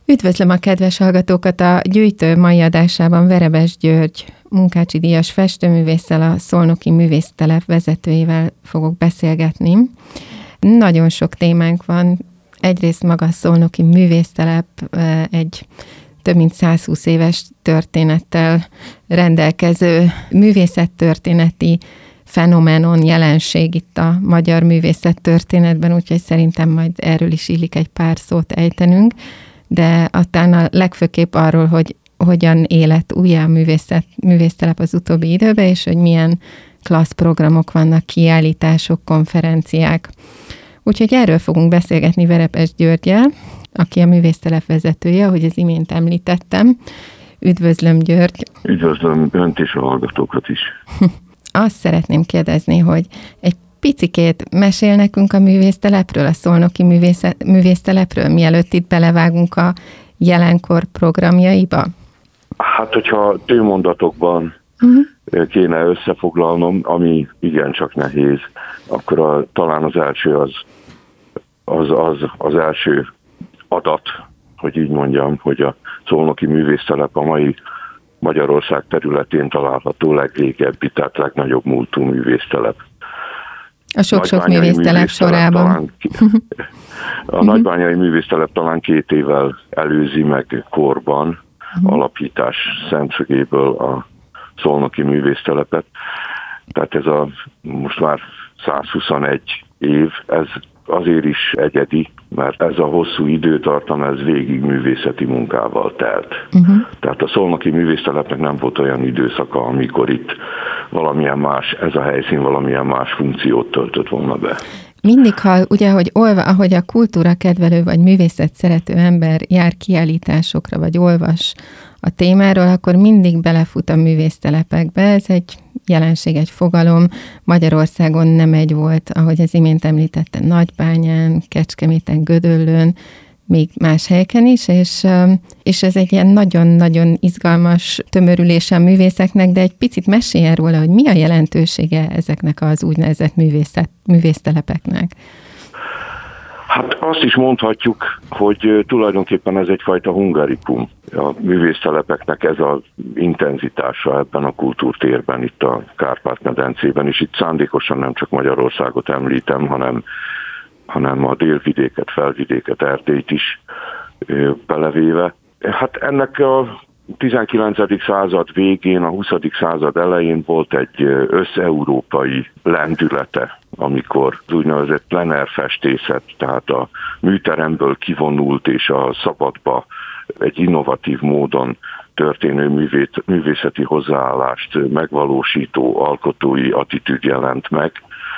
Üdvözlöm a kedves hallgatókat! A Gyűjtő mai adásában Verebes György Munkácsi díjas festőművésszel, a Szolnoki Művésztelep vezetőjével fogok beszélgetni. Nagyon sok témánk van. Egyrészt maga a Szolnoki Művésztelep egy több mint 120 éves történettel rendelkező művészettörténeti fenomenon, jelenség itt a magyar művészettörténetben, úgyhogy szerintem majd erről is illik egy pár szót ejtenünk, de aztán a legfőképp arról, hogy hogyan élet újjá a művésztelep az utóbbi időben, és hogy milyen klassz programok vannak, kiállítások, konferenciák. Úgyhogy erről fogunk beszélgetni Verebes Györggyel, aki a művésztelep vezetője, ahogy az imént említettem. Üdvözlöm, György! Üdvözlöm Önt és a hallgatókat is! Azt szeretném kérdezni, hogy egy picikét mesél nekünk a művésztelepről, a Szolnoki Művésztelepről, mielőtt itt belevágunk a jelenkor programjaiba? Hát, hogyha tőmondatokban kéne összefoglalnom, ami igencsak nehéz, akkor talán az első az első adat, hogy így mondjam, hogy a Szolnoki Művésztelep a mai Magyarország területén található legrégebbi, tehát legnagyobb múltú művésztelep. A sok-sok művésztelep sorában. A Nagybányai Művésztelep talán 2 évvel előzi meg korban alapítás szemszögéből a Szolnoki Művésztelepet. Tehát ez most már 121 év, ez azért is egyedi, mert ez a hosszú időtartam, ez végig művészeti munkával telt. Tehát a Szolnoki Művésztelepnek nem volt olyan időszaka, amikor itt valamilyen más, ez a helyszín valamilyen más funkciót töltött volna be. Mindig ugye, ahogy a kultúra kedvelő vagy művészet szerető ember jár kiállításokra, vagy olvas a témáról, akkor mindig belefut a művésztelepekbe. Ez egy jelenség, egy fogalom. Magyarországon nem egy volt, ahogy az imént említette, Nagybányán, Kecskeméten, Gödöllőn, még más helyeken is, és ez egy ilyen nagyon-nagyon izgalmas tömörülése a művészeknek, de egy picit meséljen róla, hogy mi a jelentősége ezeknek az úgynevezett művésztelepeknek. Hát azt is mondhatjuk, hogy tulajdonképpen ez egyfajta hungarikum. A művésztelepeknek ez az intenzitása ebben a kultúrtérben, itt a Kárpát-medencében, és itt szándékosan nem csak Magyarországot említem, hanem a délvidéket, felvidéket, Erdélyt is belevéve. Hát ennek a 19. század végén, a 20. század elején volt egy összeurópai lendülete, amikor az úgynevezett plenerfestészet, tehát a műteremből kivonult és a szabadba egy innovatív módon történő művészeti hozzáállást megvalósító alkotói attitűd jelent meg,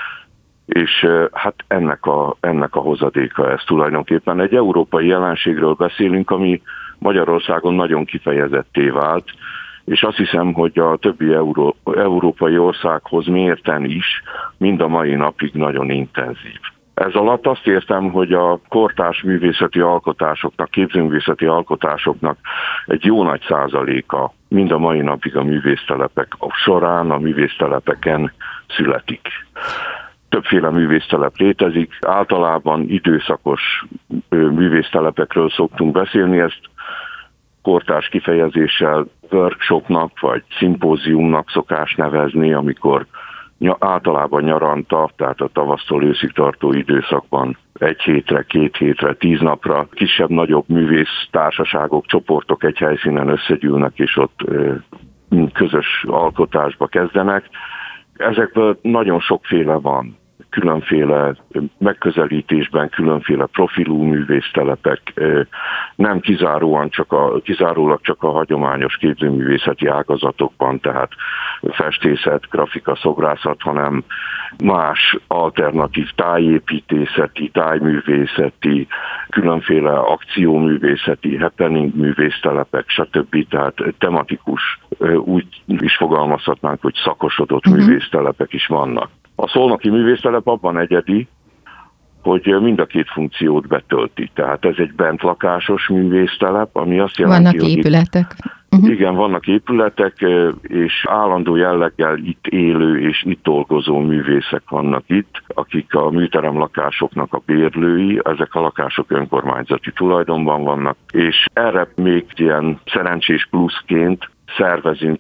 és hát ennek a hozadéka ez tulajdonképpen. Egy európai jelenségről beszélünk, ami Magyarországon nagyon kifejezetté vált, és azt hiszem, hogy a többi európai országhoz mérten is mind a mai napig nagyon intenzív. Ez alatt azt értem, hogy a kortárs művészeti alkotásoknak, képzőművészeti alkotásoknak egy jó nagy százaléka mind a mai napig a művésztelepek során, a művésztelepeken születik. Többféle művésztelep létezik, általában időszakos művésztelepekről szoktunk beszélni, ezt kortárs kifejezéssel workshopnak vagy szimpóziumnak szokás nevezni, amikor általában nyaranta, tehát a tavasztól őszig tartó időszakban 1 hétre, 2 hétre, 10 napra kisebb-nagyobb művésztársaságok, csoportok egy helyszínen összegyűlnek, és ott közös alkotásba kezdenek. Ezekből nagyon sokféle van, különféle megközelítésben, különféle profilú művésztelepek, nem kizárólag csak a hagyományos képzőművészeti ágazatokban, tehát festészet, grafika, szobrászat, hanem más alternatív tájépítészeti, tájművészeti, különféle akcióművészeti, happening művésztelepek, stb. Tehát tematikus, úgy is fogalmazhatnánk, hogy szakosodott művésztelepek is vannak. A Szolnoki Művésztelep abban egyedi, hogy mind a 2 funkciót betölti. Tehát ez egy bentlakásos művésztelep, ami azt jelenti, vannak épületek. Igen, vannak épületek, és állandó jelleggel itt élő és itt dolgozó művészek vannak itt, akik a műteremlakásoknak a bérlői, ezek a lakások önkormányzati tulajdonban vannak, és erre még ilyen szerencsés pluszként szervezünk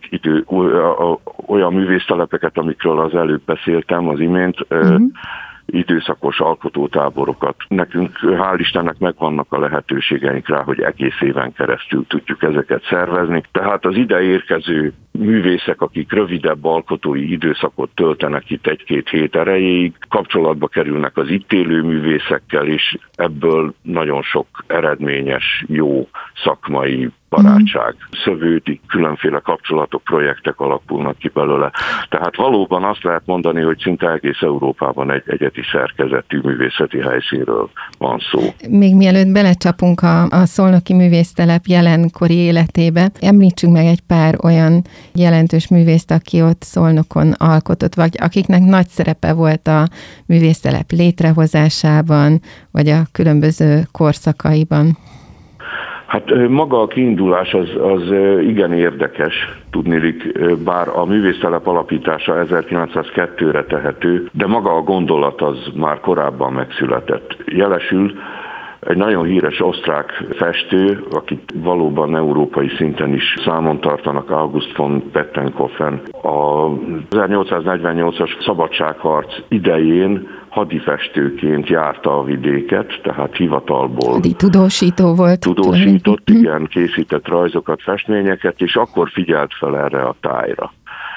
olyan művésztelepeket, amikről az előbb beszéltem az imént, időszakos alkotótáborokat. Nekünk hál' Istennek megvannak a lehetőségeink rá, hogy egész éven keresztül tudjuk ezeket szervezni. Tehát az ide érkező művészek, akik rövidebb alkotói időszakot töltenek itt 1-2 hét erejéig, kapcsolatba kerülnek az itt élő művészekkel, és ebből nagyon sok eredményes, jó szakmai barátság szövődik, különféle kapcsolatok, projektek alakulnak ki belőle. Tehát valóban azt lehet mondani, hogy szinte egész Európában egy egyedi szerkezetű művészeti helyszínről van szó. Még mielőtt belecsapunk a Szolnoki Művésztelep jelenkori életébe, említsünk meg egy pár olyan jelentős művészt, aki ott Szolnokon alkotott, vagy akiknek nagy szerepe volt a művésztelep létrehozásában, vagy a különböző korszakaiban. Hát maga a kiindulás az igen érdekes, tudniillik, bár a művésztelep alapítása 1902-re tehető, de maga a gondolat az már korábban megszületett. Jelesül egy nagyon híres osztrák festő, akit valóban európai szinten is számon tartanak, August von Pettenkofen, a 1848-as szabadságharc idején hadifestőként járta a vidéket, tehát hivatalból. Tudósító volt. Tudósított, igen, készített rajzokat, festményeket, és akkor figyelt fel erre a tájra.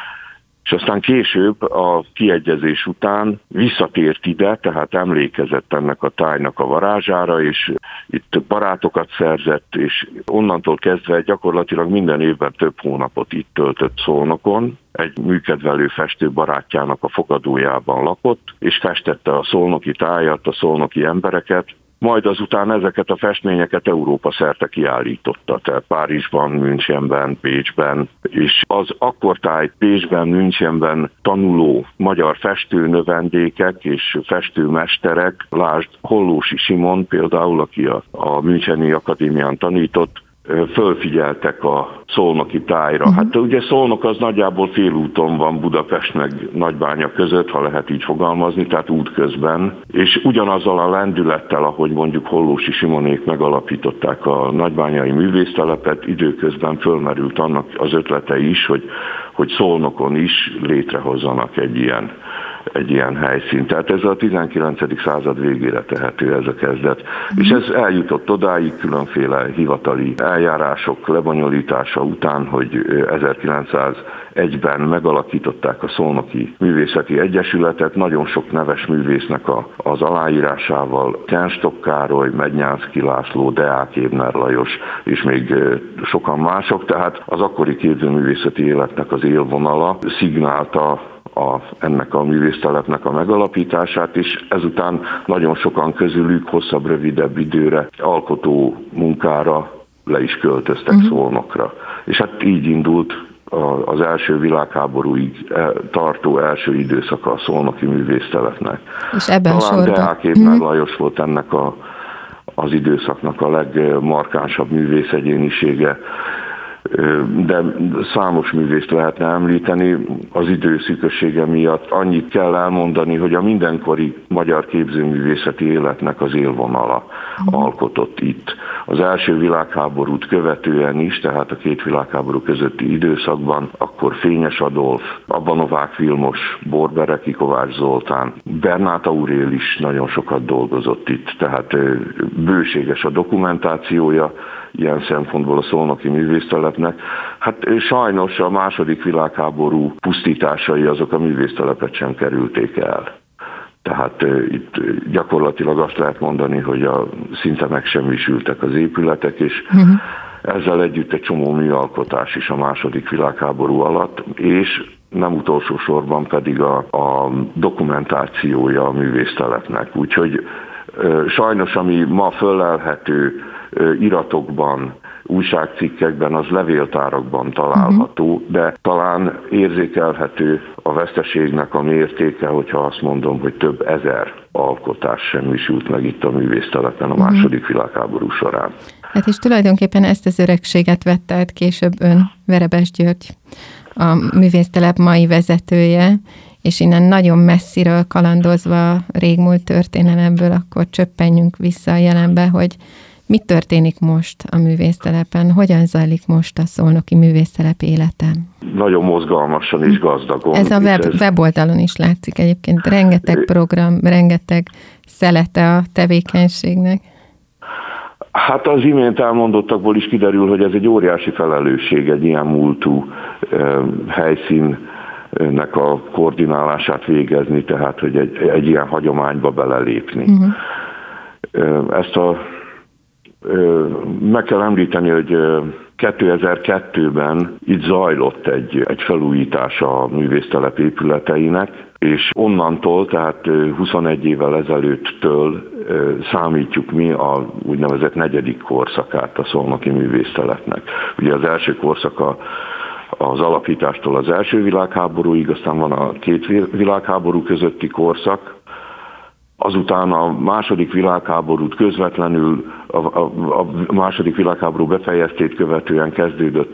És aztán később a kiegyezés után visszatért ide, tehát emlékezett ennek a tájnak a varázsára, és itt barátokat szerzett, és onnantól kezdve gyakorlatilag minden évben több hónapot itt töltött Szolnokon. Egy műkedvelő festő barátjának a fogadójában lakott, és festette a szolnoki tájat, a szolnoki embereket, majd azután ezeket a festményeket Európa szerte kiállította, tehát Párizsban, Münchenben, Pécsben, és az akkortájt Pécsben, Münchenben tanuló magyar festőnövendékek és festőmesterek, lásd Hollósi Simon például, aki a Müncheni Akadémián tanított, fölfigyeltek a szolnoki tájra. Hát ugye Szolnok az nagyjából félúton van Budapest meg Nagybánya között, ha lehet így fogalmazni, tehát útközben, és ugyanazzal a lendülettel, ahogy mondjuk Hollósi Simonék megalapították a nagybányai művésztelepet, időközben fölmerült annak az ötlete is, hogy Szolnokon is létrehozzanak egy ilyen helyszín. Tehát ez a 19. század végére tehető ez a kezdet. És ez eljutott odáig különféle hivatali eljárások lebonyolítása után, hogy 1901-ben megalakították a Szolnoki Művészeti Egyesületet, nagyon sok neves művésznek az aláírásával, Kenstock Károly, Mednyánszky László, Deák Ébner Lajos, és még sokan mások, tehát az akkori képzőművészeti életnek az élvonala szignálta ennek a művésztelepnek a megalapítását, és ezután nagyon sokan közülük hosszabb, rövidebb időre alkotó munkára le is költöztek Szolnokra. És hát így indult az első világháborúig tartó első időszaka a Szolnoki Művésztelepnek. És ebben talán Deák Ébner Lajos volt ennek az időszaknak a legmarkánsabb művészegyénisége, de számos művészt lehetne említeni. Az idő szűkössége miatt annyit kell elmondani, hogy a mindenkori magyar képzőművészeti életnek az élvonala alkotott itt. Az első világháborút követően is, tehát a két világháború közötti időszakban, akkor Fényes Adolf, Abba Novák Vilmos, Borbereki Kovács Zoltán, Bernát Aurél is nagyon sokat dolgozott itt, tehát bőséges a dokumentációja, ilyen szempontból a Szolnoki Művésztelepnek. Hát sajnos a második világháború pusztításai azok a művésztelepet sem kerülték el. Tehát itt gyakorlatilag azt lehet mondani, hogy szinte megsemmisültek az épületek, és ezzel együtt egy csomó műalkotás is a második világháború alatt, és nem utolsó sorban pedig a dokumentációja a művésztelepnek. Úgyhogy sajnos, ami ma fölelhető iratokban, újságcikkekben, az levéltárakban található, de talán érzékelhető a veszteségnek a mértéke, hogyha azt mondom, hogy több ezer alkotás semmisült meg itt a művésztelepen a második világháború során. Hát és tulajdonképpen ezt az örökséget vette át később ön, Verebes György, a művésztelep mai vezetője, és innen nagyon messziről kalandozva régmúlt történelemből, akkor csöppenjünk vissza a jelenbe, hogy mi történik most a művésztelepen, hogyan zajlik most a szolnoki művésztelep élete? Nagyon mozgalmasan és gazdagon. Ez a weboldalon is látszik egyébként, rengeteg program, rengeteg szelete a tevékenységnek. Hát az imént elmondottakból is kiderül, hogy ez egy óriási felelősség, egy ilyen múltú helyszínnek a koordinálását végezni, tehát hogy egy ilyen hagyományba belelépni. Ezt meg kell említeni, hogy 2002-ben itt zajlott egy felújítás a művésztelep épületeinek, és onnantól, tehát 21 évvel ezelőttől számítjuk mi a úgynevezett 4. korszakát a szolnoki művésztelepnek. Ugye az első korszaka az alapítástól az első világháborúig, aztán van a 2 világháború közötti korszak, azután a második világháborút közvetlenül, a második világháború befejeztét követően kezdődött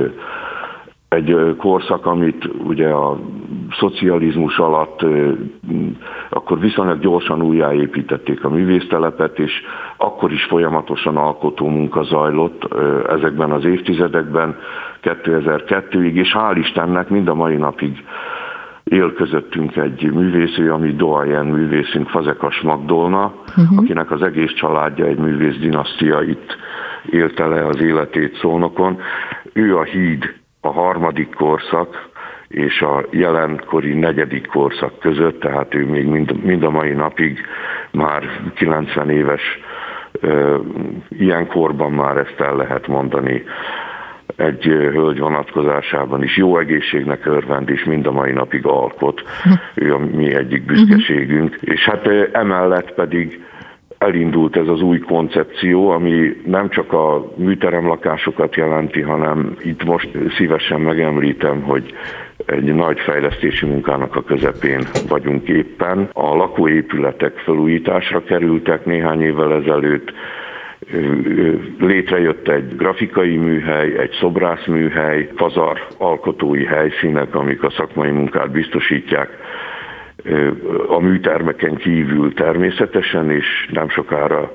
egy korszak, amit ugye a szocializmus alatt akkor viszonylag gyorsan újjáépítették a művésztelepet, és akkor is folyamatosan alkotó munka zajlott ezekben az évtizedekben, 2002-ig, és hál' Istennek mind a mai napig él közöttünk egy művésző, ami doyen művészünk, Fazekas Magdolna, akinek az egész családja egy művész dinasztia, itt élte le az életét Szolnokon. Ő a híd a 3. korszak és a jelenkori 4. korszak között, tehát ő még mind a mai napig már 90 éves, ilyen korban már ezt el lehet mondani, egy hölgy vonatkozásában is jó egészségnek örvend, és mind a mai napig alkot. Ő a mi egyik büszkeségünk. És hát emellett pedig elindult ez az új koncepció, ami nem csak a műteremlakásokat jelenti, hanem itt most szívesen megemlítem, hogy egy nagy fejlesztési munkának a közepén vagyunk éppen. A lakóépületek felújításra kerültek néhány évvel ezelőtt, létrejött egy grafikai műhely, egy szobrászműhely, pazar alkotói helyszínek, amik a szakmai munkát biztosítják a műtermeken kívül természetesen, és nem sokára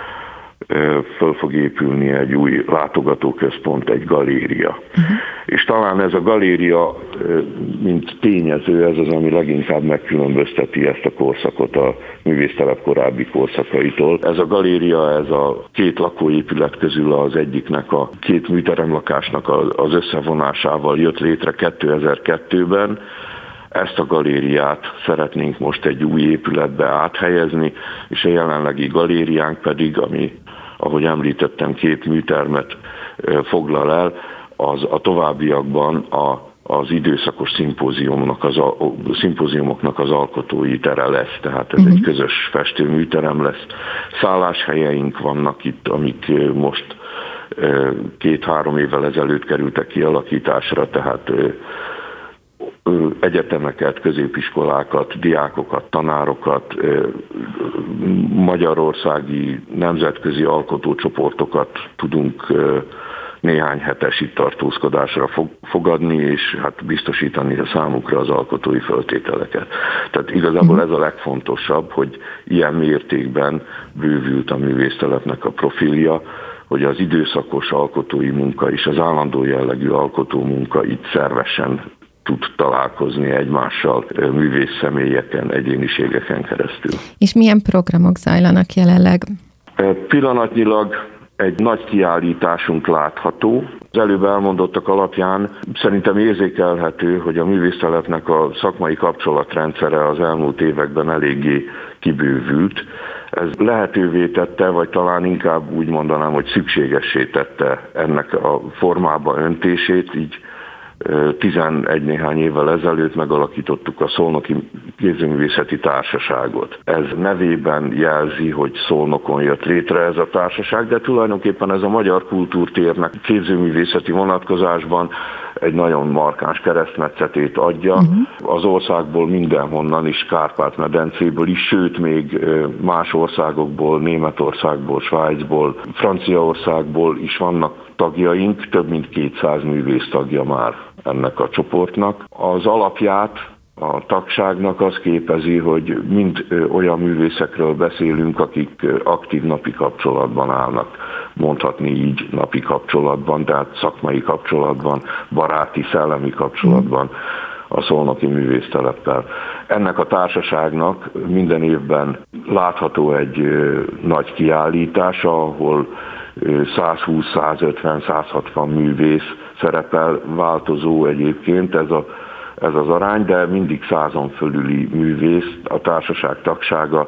föl fog épülni egy új látogatóközpont, egy galéria. És talán ez a galéria, mint tényező, ez az, ami leginkább megkülönbözteti ezt a korszakot a művésztelep korábbi korszakaitól. Ez a galéria, ez a 2 lakóépület közül az egyiknek, a 2 műteremlakásnak az összevonásával jött létre 2002-ben. Ezt a galériát szeretnénk most egy új épületbe áthelyezni, és a jelenlegi galériánk pedig, ami, ahogy említettem, 2 műtermet foglal el, az a továbbiakban az időszakos szimpóziumoknak az alkotói tere lesz, tehát ez egy közös festőműterem lesz. Szálláshelyeink vannak itt, amik most 2-3 évvel ezelőtt kerültek kialakításra, tehát egyetemeket, középiskolákat, diákokat, tanárokat, magyarországi nemzetközi alkotócsoportokat tudunk néhány hetes itt tartózkodásra fogadni, és hát biztosítani a számukra az alkotói feltételeket. Tehát igazából ez a legfontosabb, hogy ilyen mértékben bővült a művésztelepnek a profilja, hogy az időszakos alkotói munka és az állandó jellegű alkotó munka itt szervesen tud találkozni egymással művész személyeken, egyéniségeken keresztül. És milyen programok zajlanak jelenleg? Pillanatnyilag egy nagy kiállításunk látható. Az előbb elmondottak alapján szerintem érzékelhető, hogy a művésztelepnek a szakmai kapcsolatrendszere az elmúlt években eléggé kibővült. Ez lehetővé tette, vagy talán inkább úgy mondanám, hogy szükségessé tette ennek a formába öntését, így 11 néhány évvel ezelőtt megalakítottuk a Szolnoki Képzőművészeti Társaságot. Ez nevében jelzi, hogy Szolnokon jött létre ez a társaság, de tulajdonképpen ez a magyar kultúrtérnek képzőművészeti vonatkozásban egy nagyon markáns keresztmetszetét adja. Az országból mindenhonnan is, Kárpát-medencéből is, sőt még más országokból, Németországból, Svájcból, Franciaországból is vannak tagjaink, több mint 200 művész tagja már ennek a csoportnak. Az alapját a tagságnak az képezi, hogy mind olyan művészekről beszélünk, akik aktív napi kapcsolatban állnak, mondhatni így napi kapcsolatban, tehát szakmai kapcsolatban, baráti, szellemi kapcsolatban a Szolnoki Művészteleppel. Ennek a társaságnak minden évben látható egy nagy kiállítása, ahol 120, 150, 160 művész szerepel, változó egyébként ez az arány, de mindig 100-on fölüli művész, a társaság tagsága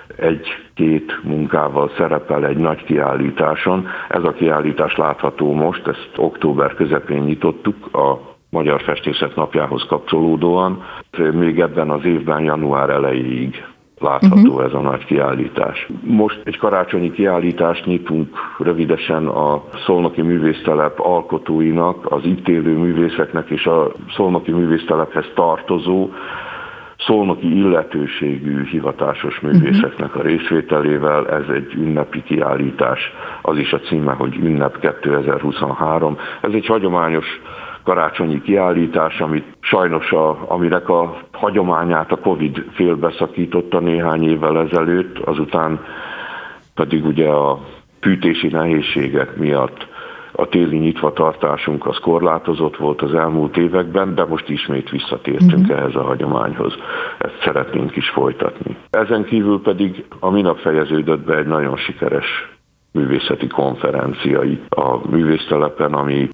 egy-két munkával szerepel egy nagy kiállításon. Ez a kiállítás látható most, ezt október közepén nyitottuk a Magyar Festészet Napjához kapcsolódóan. Még ebben az évben január elejéig látható ez a nagy kiállítás. Most egy karácsonyi kiállítást nyitunk rövidesen a Szolnoki Művésztelep alkotóinak, az itt élő művészeknek és a Szolnoki Művésztelephez tartozó szolnoki illetőségű hivatásos művészeknek a részvételével. Ez egy ünnepi kiállítás, az is a címe, hogy Ünnep 2023. Ez egy hagyományos karácsonyi kiállítás, amit sajnos aminek a hagyományát a Covid félbeszakította néhány évvel ezelőtt, azután pedig ugye a fűtési nehézségek miatt a téli nyitvatartásunk az korlátozott volt az elmúlt években, de most ismét visszatértünk ehhez a hagyományhoz. Ezt szeretnénk is folytatni. Ezen kívül pedig a minap fejeződött be egy nagyon sikeres művészeti konferenciai a művésztelepen, ami,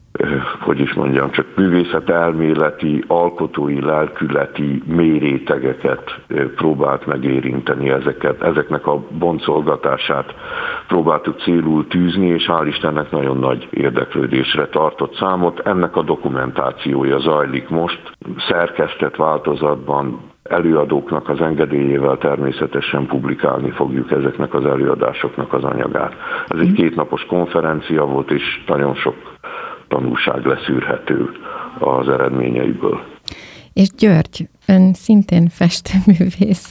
csak művészetelméleti, alkotói, lelkületi mélyrétegeket próbált megérinteni, ezeknek a boncolgatását próbáltuk célul tűzni, és hál' Istennek nagyon nagy érdeklődésre tartott számot. Ennek a dokumentációja zajlik most, szerkesztett változatban, előadóknak az engedélyével természetesen publikálni fogjuk ezeknek az előadásoknak az anyagát. Ez egy 2 napos konferencia volt, és nagyon sok tanulság leszűrhető az eredményeiből. És György, ön szintén festőművész,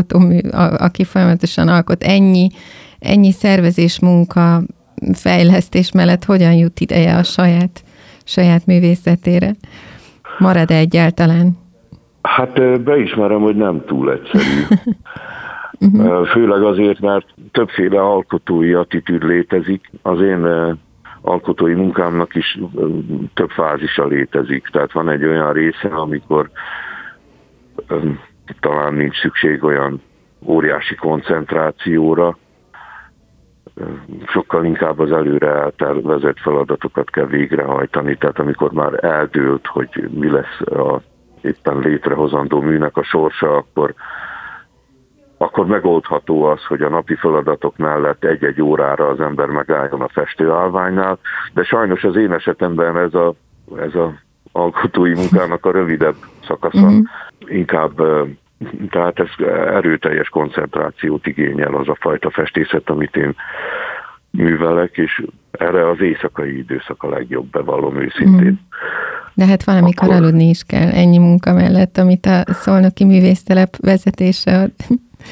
aki folyamatosan alkot, ennyi szervezés munka, fejlesztés mellett hogyan jut ideje a saját művészetére? Marad-e egyáltalán? Hát beismerem, hogy nem túl egyszerű. Főleg azért, mert többféle alkotói attitűd létezik. Az én alkotói munkámnak is több fázisa létezik. Tehát van egy olyan része, amikor talán nincs szükség olyan óriási koncentrációra, sokkal inkább az előre eltervezett feladatokat kell végrehajtani. Tehát amikor már eldőlt, hogy mi lesz a éppen létrehozandó műnek a sorsa, akkor megoldható az, hogy a napi feladatok mellett egy-egy órára az ember megálljon a festőállványnál, de sajnos az én esetemben ez a alkotói munkának a rövidebb szakasza inkább, tehát ez erőteljes koncentrációt igényel az a fajta festészet, amit én művelek, és erre az éjszakai időszak a legjobb, bevallom őszintén. De hát valamikor aludni is kell ennyi munka mellett, amit a Szolnoki Művésztelep vezetése ad.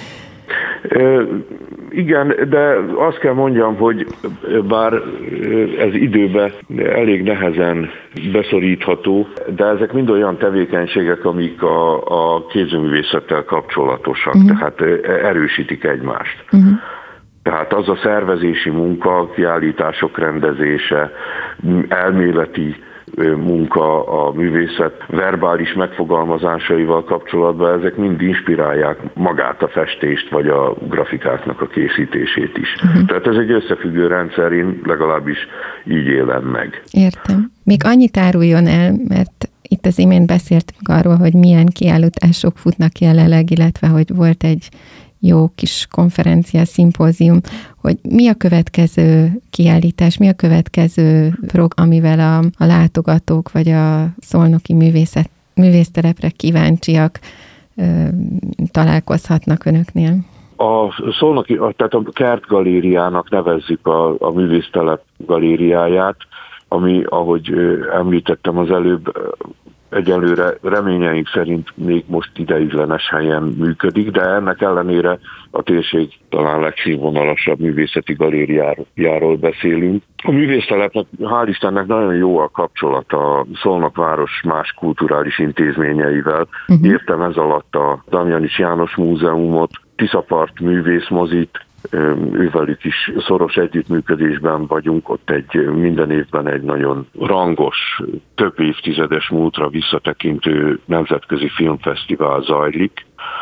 Igen, de azt kell mondjam, hogy bár ez időben elég nehezen beszorítható, de ezek mind olyan tevékenységek, amik a képzőművészettel kapcsolatosak, tehát erősítik egymást. Tehát az a szervezési munka, kiállítások rendezése, elméleti munka, a művészet verbális megfogalmazásaival kapcsolatban, ezek mind inspirálják magát a festést, vagy a grafikáknak a készítését is. Tehát ez egy összefüggő rendszer, én legalábbis így élem meg. Értem. Még annyit áruljon el, mert itt az imént beszéltünk arról, hogy milyen kiállítások futnak jelenleg, illetve hogy volt egy jó kis konferencia, szimpózium, hogy mi a következő kiállítás, mi a következő program, amivel a látogatók vagy a Szolnoki Művésztelepre kíváncsiak találkozhatnak önöknél? A Szolnoki, tehát a Kertgalériának nevezzük a Művésztelep galériáját. ami, ahogy említettem az előbb, egyelőre reményeink szerint még most ideiglenes helyen működik, de ennek ellenére a térség talán legszínvonalasabb művészeti galériáról beszélünk. A művésztelepnek hál' Istennek nagyon jó a kapcsolata a Szolnok város más kulturális intézményeivel. Értem ez alatt a Damjanich János Múzeumot, Tiszapart művészmozit, ővelük is szoros együttműködésben vagyunk, ott minden évben egy nagyon rangos, több évtizedes múltra visszatekintő nemzetközi filmfesztivál zajlik.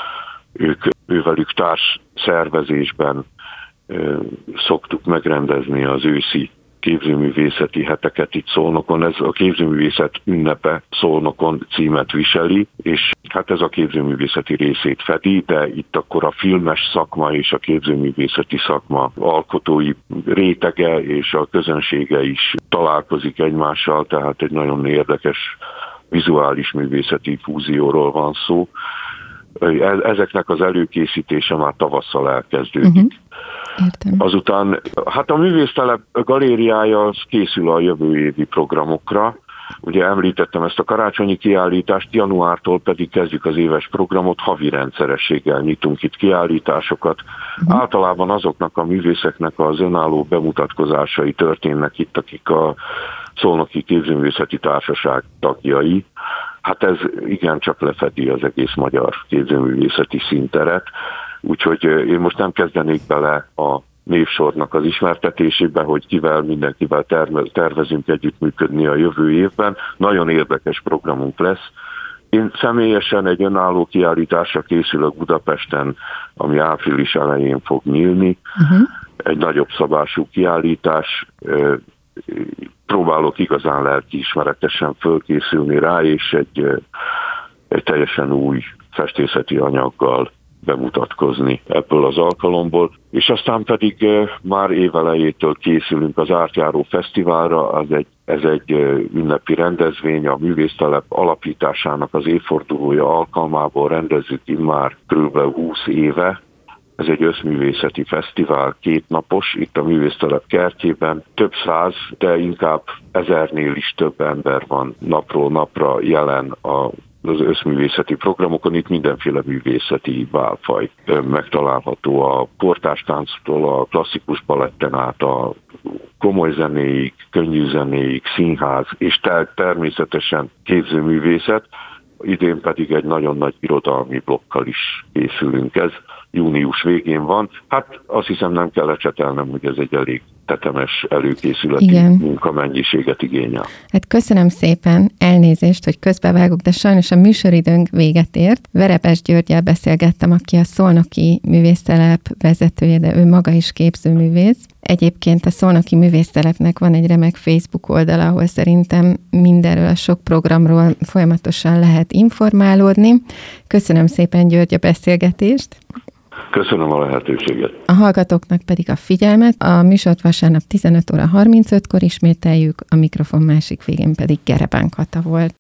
Ővelük társ szervezésben szoktuk megrendezni az őszi képzőművészeti heteket itt Szolnokon. Ez a képzőművészet ünnepe Szolnokon címet viseli, és hát ez a képzőművészeti részét fedi, de itt akkor a filmes szakma és a képzőművészeti szakma alkotói rétege és a közönsége is találkozik egymással, tehát egy nagyon érdekes vizuális művészeti fúzióról van szó. Ezeknek az előkészítése már tavasszal elkezdődik. Értem. Azután, hát a művésztelep galériája készül a jövő évi programokra. Ugye említettem ezt a karácsonyi kiállítást, januártól pedig kezdjük az éves programot, havi rendszerességgel nyitunk itt kiállításokat. Általában azoknak a művészeknek az önálló bemutatkozásai történnek itt, akik a Szolnoki Képzőművészeti Társaság tagjai. Hát ez igencsak lefedi az egész magyar képzőművészeti színteret, úgyhogy én most nem kezdenék bele a névsornak az ismertetésébe, hogy mindenkivel tervezünk együttműködni a jövő évben. Nagyon érdekes programunk lesz. Én személyesen egy önálló kiállításra készülök Budapesten, ami április elején fog nyílni. Egy nagyobb szabású kiállítás. Próbálok igazán lelkiismeretesen fölkészülni rá, és egy teljesen új festészeti anyaggal bemutatkozni ebből az alkalomból. És aztán pedig már évelejétől készülünk az Ártjáró Fesztiválra, ez egy ünnepi rendezvény, a művésztelep alapításának az évfordulója alkalmából rendezzük immár kb. 20 éve. Ez egy összművészeti fesztivál, 2 napos, itt a művésztelep kertjében. Több száz, de inkább 1000-nél is több ember van napról napra jelen az összművészeti programokon. Itt mindenféle művészeti válfaj megtalálható, a kortárstánctól a klasszikus baletten át a komoly zenéig, könnyű zenéig, színház, és természetesen képzőművészet. Idén pedig egy nagyon nagy irodalmi blokkal is készülünk. Ez június végén van. Hát azt hiszem nem kell lecsetelnem, hogy ez egy elég tetemes előkészületi munkamennyiséget igényel. Hát köszönöm szépen, elnézést, hogy közbevágok, de sajnos a műsoridőnk véget ért. Verebes Györggyel beszélgettem, aki a Szolnoki Művésztelep vezetője, de ő maga is képzőművész. Egyébként a Szolnoki Művésztelepnek van egy remek Facebook oldala, ahol szerintem mindenről, a sok programról folyamatosan lehet informálódni. Köszönöm szépen, György, a beszélgetést. Köszönöm a lehetőséget. A hallgatóknak pedig a figyelmet. A műsort vasárnap 15 óra 35-kor ismételjük, a mikrofon másik végén pedig Gerebán Kata volt.